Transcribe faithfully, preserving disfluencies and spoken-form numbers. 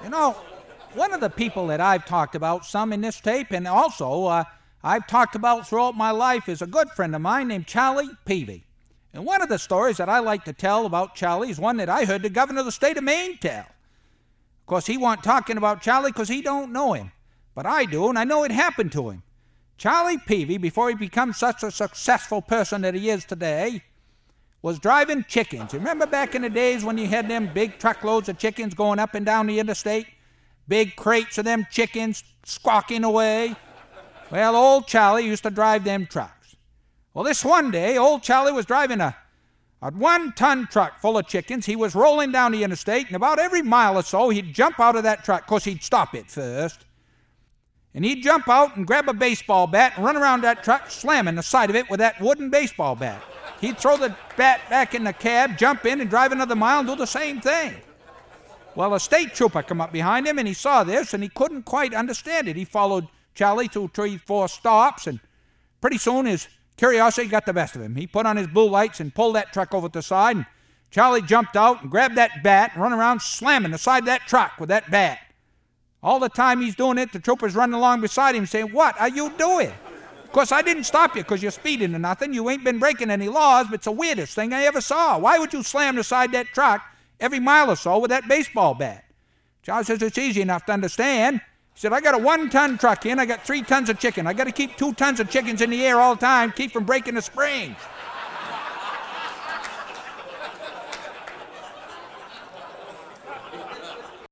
You know, one of the people that I've talked about some in this tape, and also uh, I've talked about throughout my life, is a good friend of mine named Charlie Peavy. And one of the stories that I like to tell about Charlie is one that I heard the governor of the state of Maine tell. Of course, he wasn't talking about Charlie because he don't know him. But I do, and I know it happened to him. Charlie Peavy, before he becomes such a successful person that he is today, was driving chickens. Remember back in the days when you had them big truckloads of chickens going up and down the interstate? Big crates of them chickens squawking away? Well, old Charlie used to drive them trucks. Well, this one day, old Charlie was driving a, a one-ton truck full of chickens. He was rolling down the interstate, and about every mile or so, he'd jump out of that truck. Of course, he'd stop it first. And he'd jump out and grab a baseball bat and run around that truck, slamming the side of it with that wooden baseball bat. He'd throw the bat back in the cab, jump in, and drive another mile and do the same thing. Well, a state trooper come up behind him, and he saw this, and he couldn't quite understand it. He followed Charlie through three, four stops, and pretty soon his curiosity got the best of him. He put on his blue lights and pulled that truck over to the side, and Charlie jumped out and grabbed that bat and run around slamming the side of that truck with that bat. All the time he's doing it, the trooper's running along beside him saying, "What are you doing?" Of course, I didn't stop you because you're speeding or nothing. You ain't been breaking any laws, but it's the weirdest thing I ever saw. Why would you slam the side of that truck every mile or so with that baseball bat? Charlie says, "It's easy enough to understand." He said, "I got a one-ton truck in. I got three tons of chicken. I got to keep two tons of chickens in the air all the time, keep from breaking the springs."